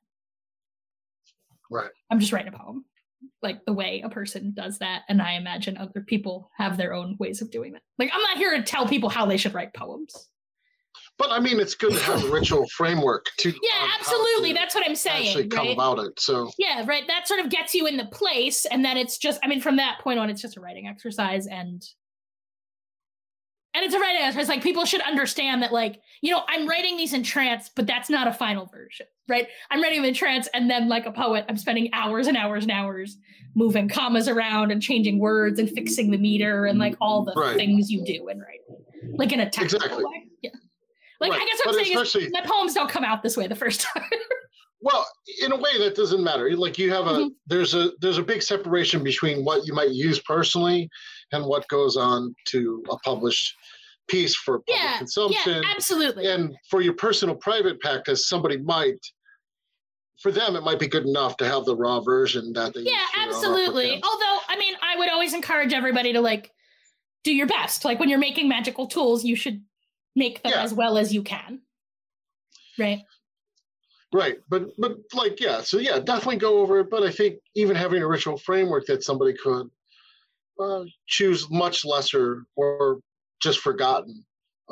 Right. I'm just writing a poem, like the way a person does that. And I imagine other people have their own ways of doing that. Like, I'm not here to tell people how they should write poems. But I mean, it's good to have a ritual framework to. Yeah, absolutely. That's what I'm saying. Actually come about it. So. Yeah, right. That sort of gets you in the place. And then it's just, I mean, from that point on, it's just a writing exercise. And it's a writing exercise. Like, people should understand that, like, you know, I'm writing these in trance, but that's not a final version. Right? I'm writing them in trance, and then, like a poet, I'm spending hours and hours and hours moving commas around and changing words and fixing the meter and, like, all the things you do in writing, like, in a technical way. Yeah. Like, I guess what I'm saying is my poems don't come out this way the first time. Well, in a way that doesn't matter. Like, you have there's a big separation between what you might use personally and what goes on to a published piece for public consumption. Yeah, absolutely. And for your personal private practice, somebody might, for them, it might be good enough to have the raw version that they use. Yeah, absolutely. Although, I mean, I would always encourage everybody to, like, do your best. Like when you're making magical tools, you should make them as well as you can. Right. Right. But like, so definitely go over it. But I think even having a ritual framework that somebody could choose much lesser or just forgotten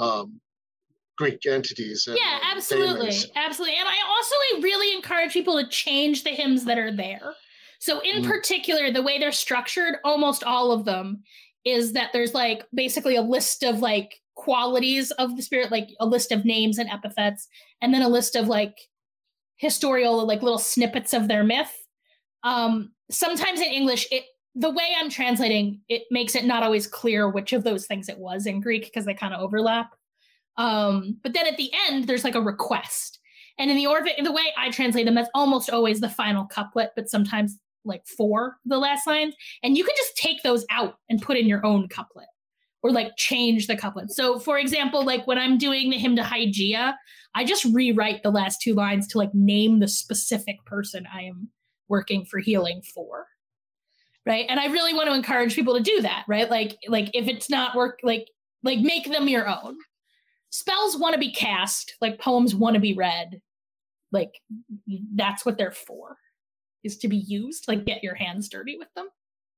Greek entities. And, absolutely. Daemons. Absolutely. And I also really encourage people to change the hymns that are there. So in particular, the way they're structured, almost all of them, is that there's like basically a list of like qualities of the spirit, like a list of names and epithets, and then a list of like historical, like little snippets of their myth. Sometimes in English, the way I'm translating, it makes it not always clear which of those things it was in Greek because they kind of overlap. But then at the end, there's like a request. And in the way I translate them, that's almost always the final couplet, but sometimes like 4 the last lines. And you can just take those out and put in your own couplet or like change the couplet. So for example, like when I'm doing the hymn to Hygeia, I just rewrite the last 2 lines to like name the specific person I am working for healing for. Right. And I really want to encourage people to do that. Right. Like if it's not like make them your own. Spells want to be cast, like poems want to be read. Like that's what they're for, is to be used, like get your hands dirty with them.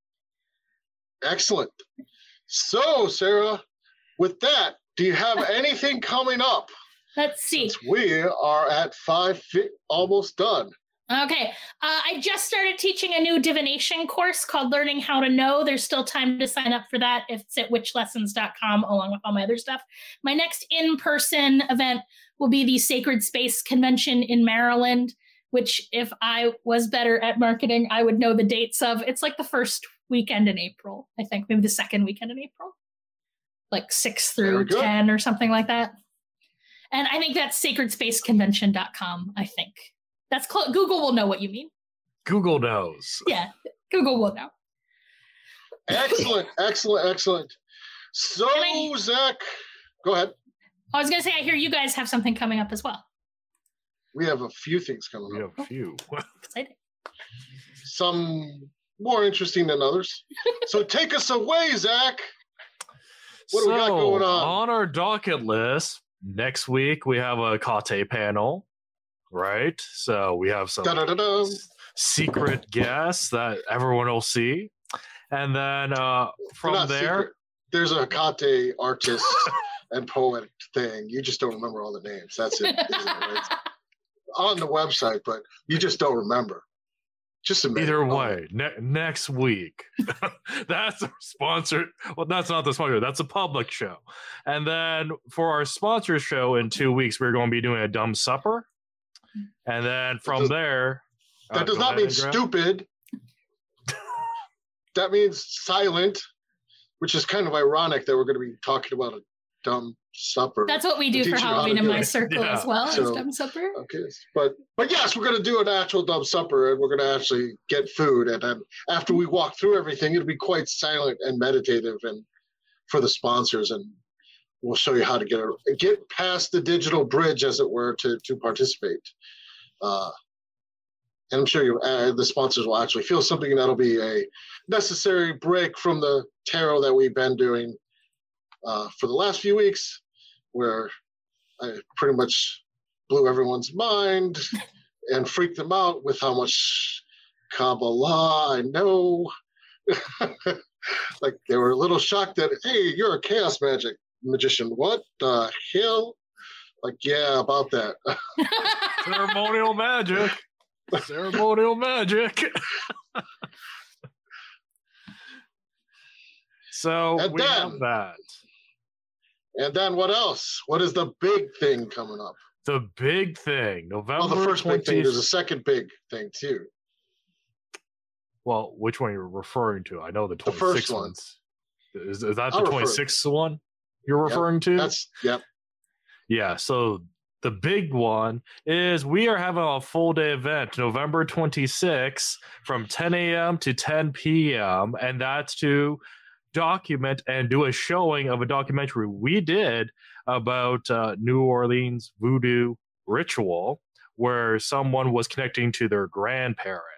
Excellent. So, Sarah, with that, do you have anything coming up? Let's see. Since we are at 5 feet, almost done. Okay. I just started teaching a new divination course called Learning How to Know. There's still time to sign up for that. It's at witchlessons.com along with all my other stuff. My next in-person event will be the Sacred Space Convention in Maryland, which if I was better at marketing, I would know the dates of. It's like the first weekend in April, I think, maybe the second weekend in April, like 6 through 10 or something like that. And I think that's sacredspaceconvention.com, I think. That's Google will know what you mean. Google knows. Yeah, Google will know. Excellent. So, Zach, go ahead. I was going to say, I hear you guys have something coming up as well. We have a few things coming up. We have a few. Exciting. Some more interesting than others. So take us away, Zach. What do we got going on? On our docket list, next week we have a Kate panel. Right, so we have some secret guests that everyone will see, and then from there, secret. There's a Kate artist and poet thing. You just don't remember all the names. That's it. It's on the website, but you just don't remember. Just admit either way. Next week, that's our sponsor. Well, that's not the sponsor. That's a public show, and then for our sponsor show in 2 weeks, we're going to be doing a dumb supper. And then from there... That does not mean stupid. That means silent, which is kind of ironic that we're going to be talking about a dumb supper. That's what we do for Halloween in my circle as well, as dumb supper. Okay, but yes, we're going to do an actual dumb supper, and we're going to actually get food. And then after we walk through everything, it'll be quite silent and meditative and for the sponsors, and we'll show you how to get past the digital bridge, as it were, to participate. And I'm sure the sponsors will actually feel something that'll be a necessary break from the tarot that we've been doing for the last few weeks, where I pretty much blew everyone's mind and freaked them out with how much Kabbalah I know. Like they were a little shocked that, hey, you're a chaos magic magician. What the hell? Like, yeah, about that. Ceremonial magic. Ceremonial magic. So and we have that. And then what else? What is the big thing coming up? The big thing, November. Well, the first big thing. There's a second big thing too. Well, which one you're referring to? I know the 26th the first one. Ones. Is that the 26th one you're referring to? Yep. Yeah, so the big one is we are having a full day event November 26th from 10 a.m. to 10 p.m. And that's to document and do a showing of a documentary we did about New Orleans voodoo ritual where someone was connecting to their grandparent.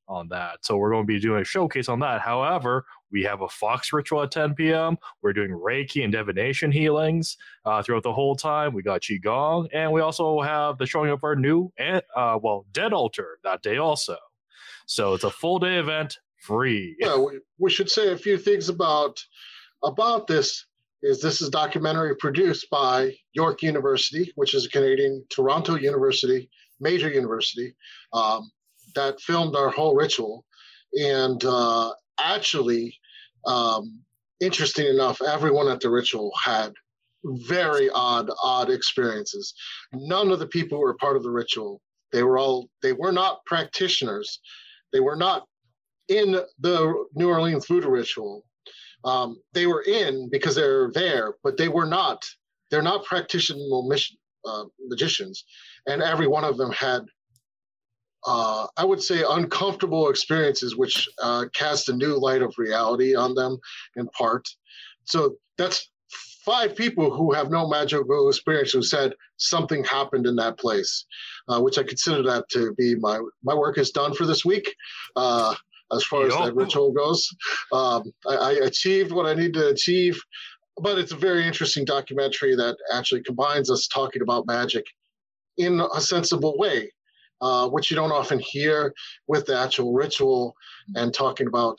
on that. So we're going to be doing a showcase on that. However, we have a Fox ritual at 10 p.m. We're doing Reiki and divination healings throughout the whole time. We got Qigong, and we also have the showing of our new Dead Altar that day also. So it's a full day event, free. Yeah, we should say a few things about this. This is a documentary produced by York University, which is a Canadian Toronto University, major university, that filmed our whole ritual. And actually, interesting enough, everyone at the ritual had very odd experiences. None of the people who were part of the ritual, they were not practitioners. They were not in the New Orleans voodoo ritual. They were in because they're there, but they're not practitional magicians. And every one of them had, I would say, uncomfortable experiences, which cast a new light of reality on them in part. So that's 5 people who have no magical experience who said something happened in that place, which I consider that to be my work is done for this week. As far as that ritual goes, I achieved what I need to achieve, but it's a very interesting documentary that actually combines us talking about magic in a sensible way, which you don't often hear with the actual ritual, and talking about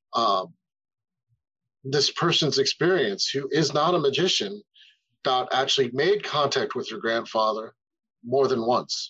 this person's experience who is not a magician that actually made contact with your grandfather more than once,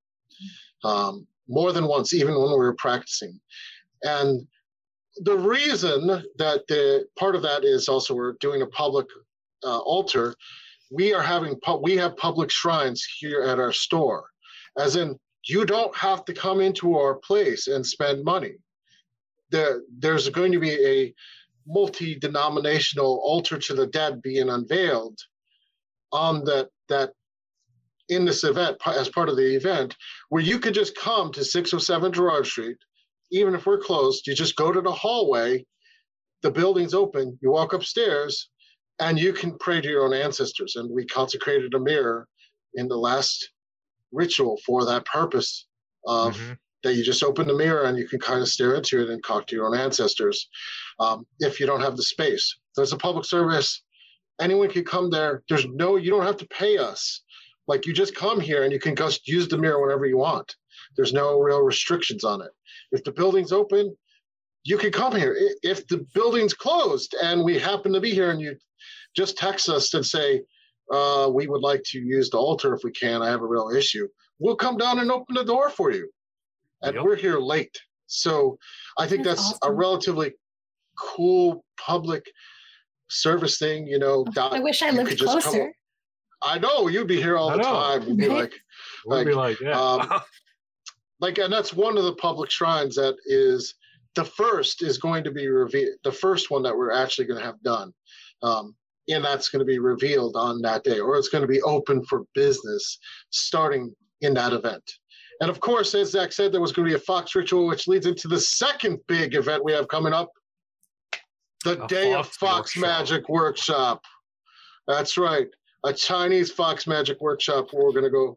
even when we were practicing. And the reason that the part of that is also we're doing a public altar. We have public shrines here at our store, as in you don't have to come into our place and spend money. There's going to be a multi-denominational altar to the dead being unveiled on that in this event as part of the event, where you could just come to 607 Gerard Street. Even if we're closed, you just go to the hallway, the building's open, you walk upstairs, and you can pray to your own ancestors. And we consecrated a mirror in the last ritual for that purpose of that you just open the mirror and you can kind of stare into it and talk to your own ancestors if you don't have the space. There's a public service. Anyone can come there. You don't have to pay us. Like, you just come here and you can just use the mirror whenever you want. There's no real restrictions on it. If the building's open, you can come here. If the building's closed and we happen to be here and you just text us and say, we would like to use the altar if we can, I have a real issue, we'll come down and open the door for you. And we're here late. So I think that's awesome. A relatively cool public service thing, I wish I lived closer. I know, you'd be here all the time. You'd be like, yeah. And that's one of the public shrines that is the first is going to be revealed. The first one that we're actually going to have done, and that's going to be revealed on that day, or it's going to be open for business starting in that event. And of course, as Zach said, there was going to be a Fox ritual, which leads into the second big event we have coming up, the Day of Fox Magic Workshop. That's right, a Chinese Fox Magic Workshop where we're going to go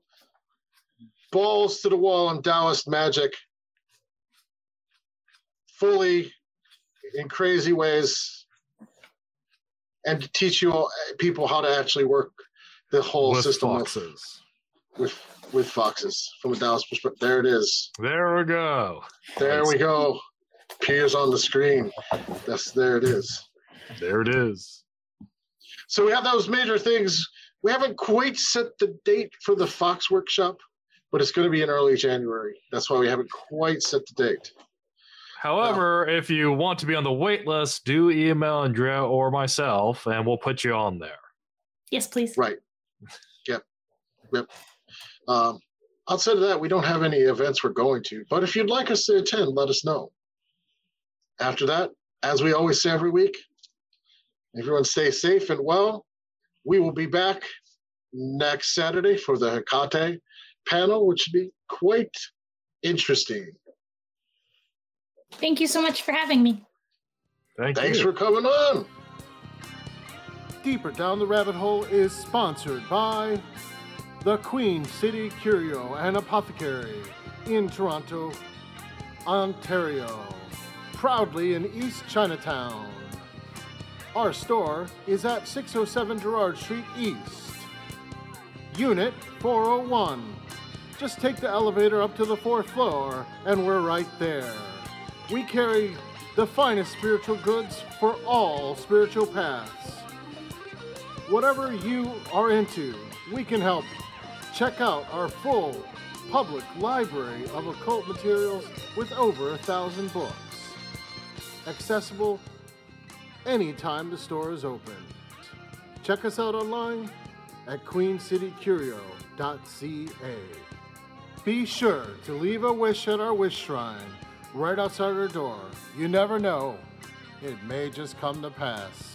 balls to the wall on Taoist magic, fully in crazy ways, and to teach people how to actually work the whole system with foxes from a Taoist perspective. There it is. There we go. There we go. Appears on the screen. There it is. There it is. So we have those major things. We haven't quite set the date for the Fox Workshop, but it's going to be in early January. That's why we haven't quite set the date. However, if you want to be on the wait list, do email Andrea or myself, and we'll put you on there. Yes, please. Right. Yep. Outside of that, we don't have any events we're going to. But if you'd like us to attend, let us know. After that, as we always say every week, everyone stay safe and well. We will be back next Saturday for the Hecate panel, which will be quite interesting. Thank you so much for having me. Thanks for coming on. Deeper Down the Rabbit Hole is sponsored by the Queen City Curio and Apothecary in Toronto, Ontario. Proudly in East Chinatown. Our store is at 607 Gerrard Street East. Unit 401. Just take the elevator up to the 4th floor and we're right there. We carry the finest spiritual goods for all spiritual paths. Whatever you are into, we can help. Check out our full public library of occult materials with over 1,000 books. Accessible anytime the store is open. Check us out online at queencitycurio.ca. Be sure to leave a wish at our wish shrine right outside our door. You never know, it may just come to pass.